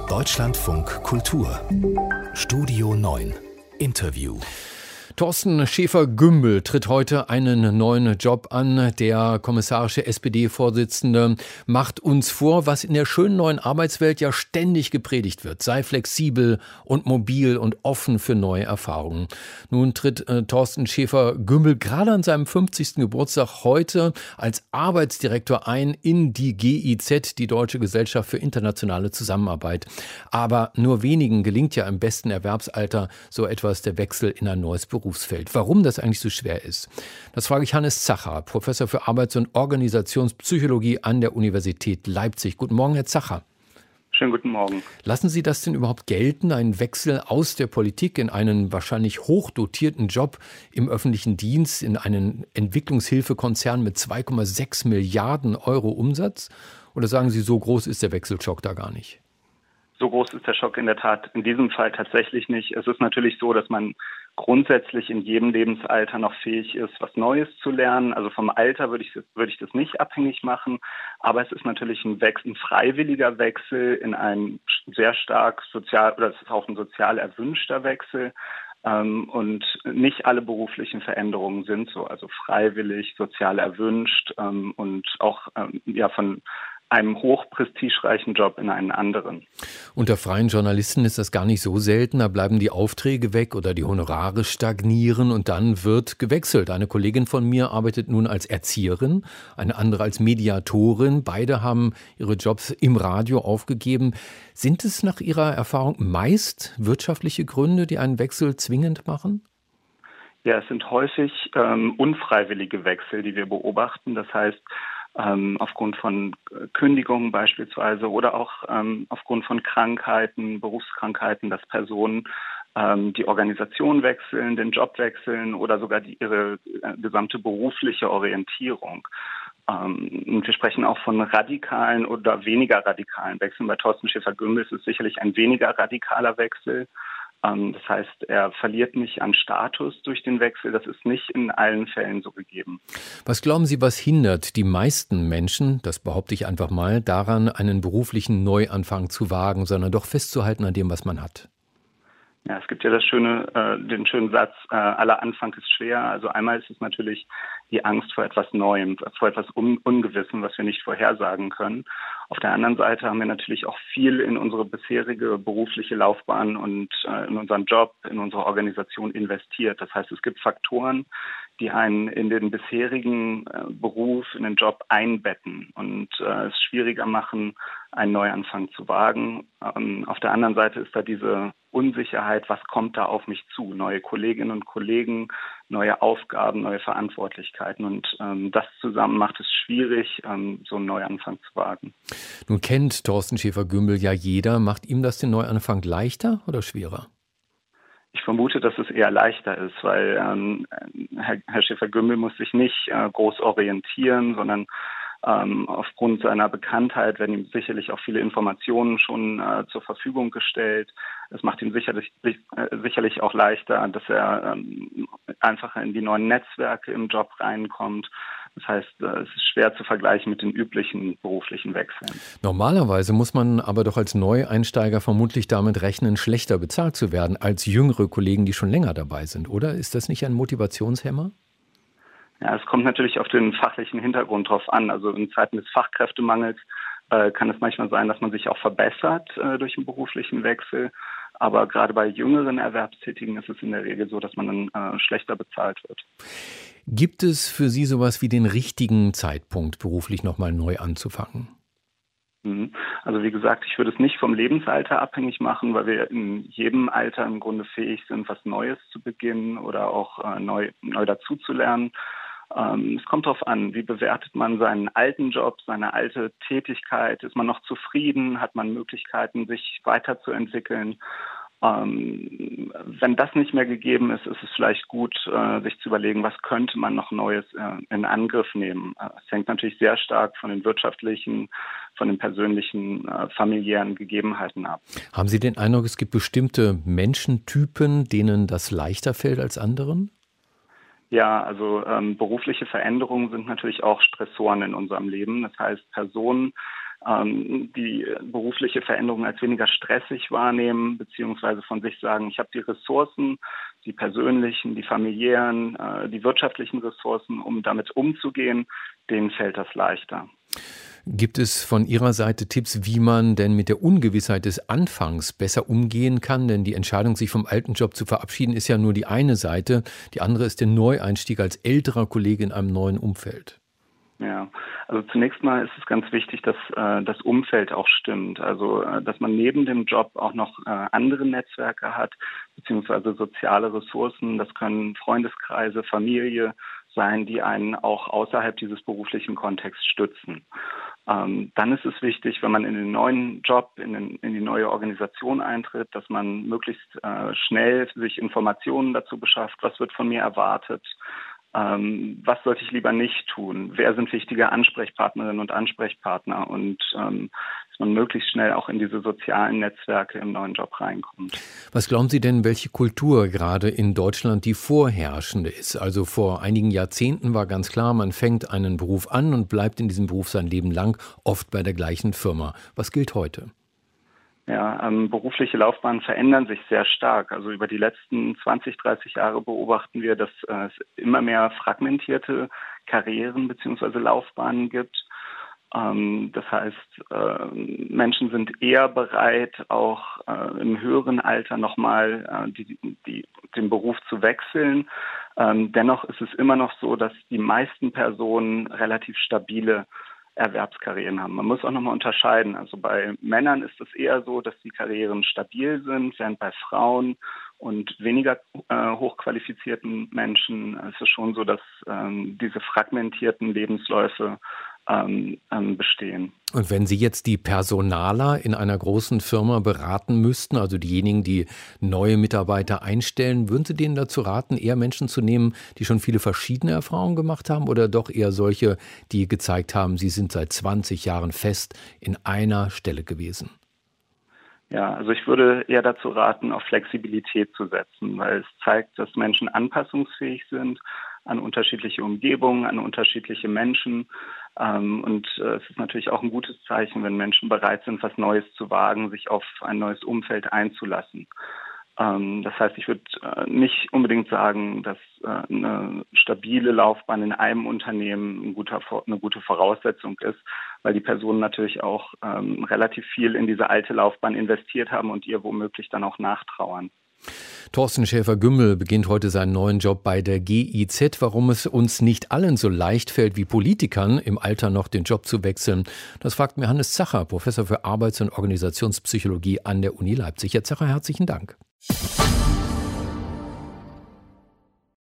Deutschlandfunk Kultur Studio 9 Interview. Thorsten Schäfer-Gümbel tritt heute einen neuen Job an. Der kommissarische SPD-Vorsitzende macht uns vor, was in der schönen neuen Arbeitswelt ja ständig gepredigt wird. Sei flexibel und mobil und offen für neue Erfahrungen. Nun tritt Thorsten Schäfer-Gümbel gerade an seinem 50. Geburtstag heute als Arbeitsdirektor ein in die GIZ, die Deutsche Gesellschaft für internationale Zusammenarbeit. Aber nur wenigen gelingt ja im besten Erwerbsalter so etwas, der Wechsel in ein neues Berufsfeld. Warum das eigentlich so schwer ist, das frage ich Hannes Zacher, Professor für Arbeits- und Organisationspsychologie an der Universität Leipzig. Guten Morgen, Herr Zacher. Schönen guten Morgen. Lassen Sie das denn überhaupt gelten, einen Wechsel aus der Politik in einen wahrscheinlich hochdotierten Job im öffentlichen Dienst, in einen Entwicklungshilfekonzern mit 2,6 Milliarden Euro Umsatz? Oder sagen Sie, so groß ist der Wechselschock da gar nicht? So groß ist der Schock in der Tat in diesem Fall tatsächlich nicht. Es ist natürlich so, dass man grundsätzlich in jedem Lebensalter noch fähig ist, was Neues zu lernen. Also vom Alter würde ich das nicht abhängig machen. Aber es ist natürlich ein freiwilliger Wechsel in einen sehr stark sozial, oder es ist auch ein sozial erwünschter Wechsel. Und nicht alle beruflichen Veränderungen sind so, also freiwillig, sozial erwünscht und auch von einem hochprestigereichen Job in einen anderen. Unter freien Journalisten ist das gar nicht so selten. Da bleiben die Aufträge weg oder die Honorare stagnieren und dann wird gewechselt. Eine Kollegin von mir arbeitet nun als Erzieherin, eine andere als Mediatorin. Beide haben ihre Jobs im Radio aufgegeben. Sind es nach Ihrer Erfahrung meist wirtschaftliche Gründe, die einen Wechsel zwingend machen? Ja, es sind häufig unfreiwillige Wechsel, die wir beobachten. Das heißt, aufgrund von Kündigungen beispielsweise oder auch aufgrund von Krankheiten, Berufskrankheiten, dass Personen die Organisation wechseln, den Job wechseln oder sogar ihre gesamte berufliche Orientierung. Und wir sprechen auch von radikalen oder weniger radikalen Wechseln. Bei Thorsten Schäfer-Gümbel ist es sicherlich ein weniger radikaler Wechsel. Das heißt, er verliert nicht an Status durch den Wechsel. Das ist nicht in allen Fällen so gegeben. Was glauben Sie, was hindert die meisten Menschen, das behaupte ich einfach mal, daran, einen beruflichen Neuanfang zu wagen, sondern doch festzuhalten an dem, was man hat? Ja, es gibt ja den schönen Satz, aller Anfang ist schwer. Also einmal ist es natürlich die Angst vor etwas Neuem, vor etwas Ungewissem, was wir nicht vorhersagen können. Auf der anderen Seite haben wir natürlich auch viel in unsere bisherige berufliche Laufbahn und in unseren Job, in unsere Organisation investiert. Das heißt, es gibt Faktoren, die einen in den bisherigen Beruf, in den Job einbetten und es schwieriger machen, einen Neuanfang zu wagen. Auf der anderen Seite ist da diese Unsicherheit, was kommt da auf mich zu? Neue Kolleginnen und Kollegen, neue Aufgaben, neue Verantwortlichkeiten. Und das zusammen macht es schwierig, so einen Neuanfang zu wagen. Nun kennt Thorsten Schäfer-Gümbel ja jeder. Macht ihm das den Neuanfang leichter oder schwerer? Ich vermute, dass es eher leichter ist, weil Herr Schäfer-Gümbel muss sich nicht groß orientieren, sondern aufgrund seiner Bekanntheit werden ihm sicherlich auch viele Informationen schon zur Verfügung gestellt. Es macht ihm sicherlich auch leichter, dass er einfacher in die neuen Netzwerke im Job reinkommt. Das heißt, es ist schwer zu vergleichen mit den üblichen beruflichen Wechseln. Normalerweise muss man aber doch als Neueinsteiger vermutlich damit rechnen, schlechter bezahlt zu werden als jüngere Kollegen, die schon länger dabei sind, oder? Ist das nicht ein Motivationshemmer? Ja, es kommt natürlich auf den fachlichen Hintergrund drauf an. Also in Zeiten des Fachkräftemangels kann es manchmal sein, dass man sich auch verbessert durch einen beruflichen Wechsel. Aber gerade bei jüngeren Erwerbstätigen ist es in der Regel so, dass man dann schlechter bezahlt wird. Gibt es für Sie sowas wie den richtigen Zeitpunkt, beruflich nochmal neu anzufangen? Also wie gesagt, ich würde es nicht vom Lebensalter abhängig machen, weil wir in jedem Alter im Grunde fähig sind, was Neues zu beginnen oder auch neu dazuzulernen. Es kommt darauf an, wie bewertet man seinen alten Job, seine alte Tätigkeit? Ist man noch zufrieden? Hat man Möglichkeiten, sich weiterzuentwickeln? Wenn das nicht mehr gegeben ist, ist es vielleicht gut, sich zu überlegen, was könnte man noch Neues in Angriff nehmen. Es hängt natürlich sehr stark von den wirtschaftlichen, von den persönlichen, familiären Gegebenheiten ab. Haben Sie den Eindruck, es gibt bestimmte Menschentypen, denen das leichter fällt als anderen? Ja, also berufliche Veränderungen sind natürlich auch Stressoren in unserem Leben. Das heißt, Personen die berufliche Veränderung als weniger stressig wahrnehmen, beziehungsweise von sich sagen, ich habe die Ressourcen, die persönlichen, die familiären, die wirtschaftlichen Ressourcen, um damit umzugehen, denen fällt das leichter. Gibt es von Ihrer Seite Tipps, wie man denn mit der Ungewissheit des Anfangs besser umgehen kann? Denn die Entscheidung, sich vom alten Job zu verabschieden, ist ja nur die eine Seite. Die andere ist der Neueinstieg als älterer Kollege in einem neuen Umfeld. Ja, also zunächst mal ist es ganz wichtig, dass das Umfeld auch stimmt. Also, dass man neben dem Job auch noch andere Netzwerke hat, beziehungsweise soziale Ressourcen. Das können Freundeskreise, Familie sein, die einen auch außerhalb dieses beruflichen Kontexts stützen. Dann ist es wichtig, wenn man in den neuen Job, in die neue Organisation eintritt, dass man möglichst schnell sich Informationen dazu beschafft, was wird von mir erwartet, was sollte ich lieber nicht tun, wer sind wichtige Ansprechpartnerinnen und Ansprechpartner und dass man möglichst schnell auch in diese sozialen Netzwerke im neuen Job reinkommt. Was glauben Sie denn, welche Kultur gerade in Deutschland die vorherrschende ist? Also vor einigen Jahrzehnten war ganz klar, man fängt einen Beruf an und bleibt in diesem Beruf sein Leben lang, oft bei der gleichen Firma. Was gilt heute? Ja, berufliche Laufbahnen verändern sich sehr stark. Also über die letzten 20, 30 Jahre beobachten wir, dass es immer mehr fragmentierte Karrieren bzw. Laufbahnen gibt. Das heißt, Menschen sind eher bereit, auch im höheren Alter nochmal den Beruf zu wechseln. Dennoch ist es immer noch so, dass die meisten Personen relativ stabile Erwerbskarrieren haben. Man muss auch nochmal unterscheiden. Also bei Männern ist es eher so, dass die Karrieren stabil sind, während bei Frauen und weniger hochqualifizierten Menschen ist es schon so, dass diese fragmentierten Lebensläufe bestehen. Und wenn Sie jetzt die Personaler in einer großen Firma beraten müssten, also diejenigen, die neue Mitarbeiter einstellen, würden Sie denen dazu raten, eher Menschen zu nehmen, die schon viele verschiedene Erfahrungen gemacht haben oder doch eher solche, die gezeigt haben, sie sind seit 20 Jahren fest in einer Stelle gewesen? Ja, also ich würde eher dazu raten, auf Flexibilität zu setzen, weil es zeigt, dass Menschen anpassungsfähig sind an unterschiedliche Umgebungen, an unterschiedliche Menschen. Und es ist natürlich auch ein gutes Zeichen, wenn Menschen bereit sind, was Neues zu wagen, sich auf ein neues Umfeld einzulassen. Das heißt, ich würde nicht unbedingt sagen, dass eine stabile Laufbahn in einem Unternehmen eine gute Voraussetzung ist, weil die Personen natürlich auch relativ viel in diese alte Laufbahn investiert haben und ihr womöglich dann auch nachtrauern. Thorsten Schäfer-Gümbel beginnt heute seinen neuen Job bei der GIZ. Warum es uns nicht allen so leicht fällt wie Politikern, im Alter noch den Job zu wechseln, das fragt mir Hannes Zacher, Professor für Arbeits- und Organisationspsychologie an der Uni Leipzig. Herr Zacher, herzlichen Dank.